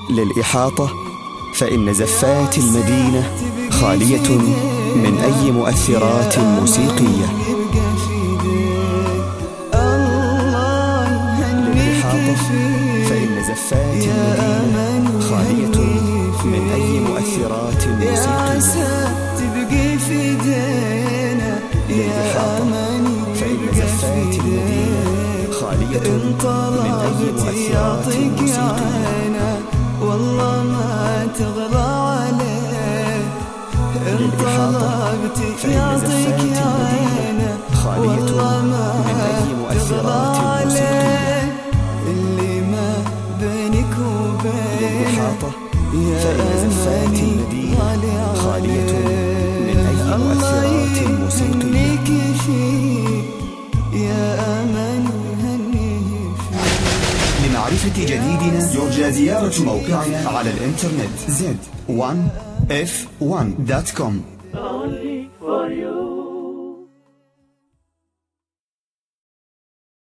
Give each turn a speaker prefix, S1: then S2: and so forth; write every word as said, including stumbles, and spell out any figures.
S1: للإحاطة فإن زفات المدينة خالية من أي مؤثرات موسيقية. للإحاطة فإن زفات المدينة خالية من أي مؤثرات موسيقية.
S2: تبقي في دينا يا أماني
S1: فإن زفات المدينة خالية من أي مؤثرات موسيقية.
S2: والله ما تغلى عليه إن طلبت يعطيك عينه والله ما تغلى عليه اللي ما بينك وبينه يا أماني
S1: خالية من أي مؤثرات موسيقية.
S2: يا أماني هنيه فيه.
S1: لمعرفة جديدنا يرجى زيارة موقعنا على الإنترنت زد ون اف ون دوت كوم.